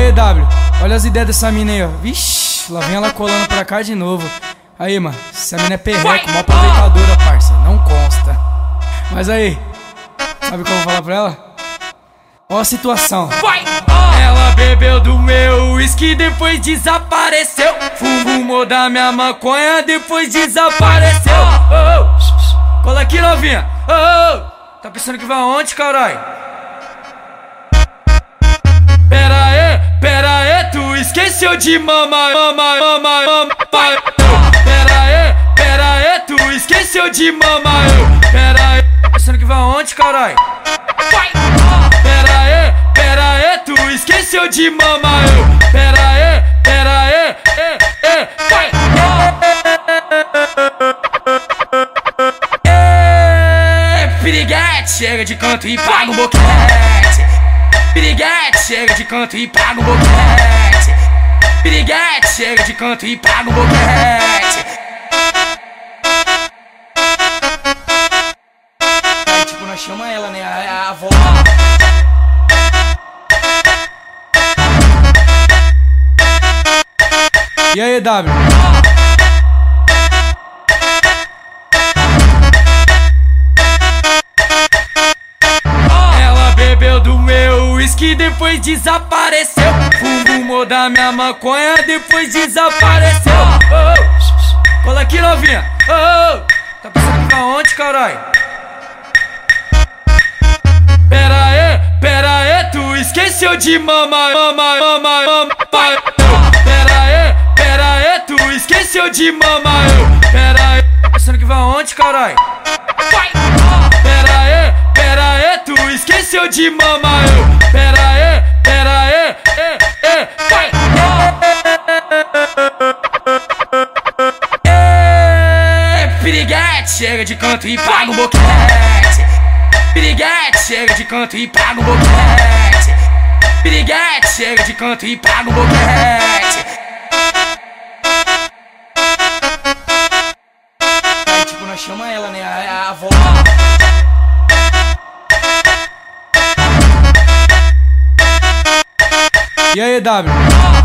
aí, W, olha as ideias dessa mina aí, ó. Vixe, lá vem ela colando pra cá de novo. Aí, mano, essa mina é perreco, mó aproveitadora, parça. Não consta. Mas aí, sabe o que eu vou falar pra ela? Ó a situação. Ela bebeu do meu uísque, depois desapareceu. Fumou da minha maconha, depois desapareceu. Cola aqui, novinha. Tá pensando que vai aonde, carai? Pera aí, tu esqueceu de mamar. Pera aí, tu esqueceu de mamar. Pera aí, tá pensando que vai aonde, carai? Pera aí, tu esqueceu de mamar. Pera aí, piriguete, chega de canto e paga o boquete. Piriguete, chega de canto e paga o boquete. Piriguete, chega de canto e paga o boquete. Aí tipo, nós chama ela, né, a avó. E aí, W? Ela bebeu do meu uísque, depois desapareceu. Fumou da minha maconha, depois desapareceu. Cola aqui, novinha. Tá pensando que vai aonde, carai? Pera aí, tu esqueceu de mamar. Pera aí, tu esqueceu de mamar. Pera aí, tá pensando que vai aonde, carai? Pera aí, tu esqueceu de mamar. Pera aí, piriguete, chega de canto e paga o boquete. Piriguete, chega de canto e paga o boquete. Piriguete, chega de canto e paga o boquete. Aí tipo, nós chama ela, né, a avó. E aí, W?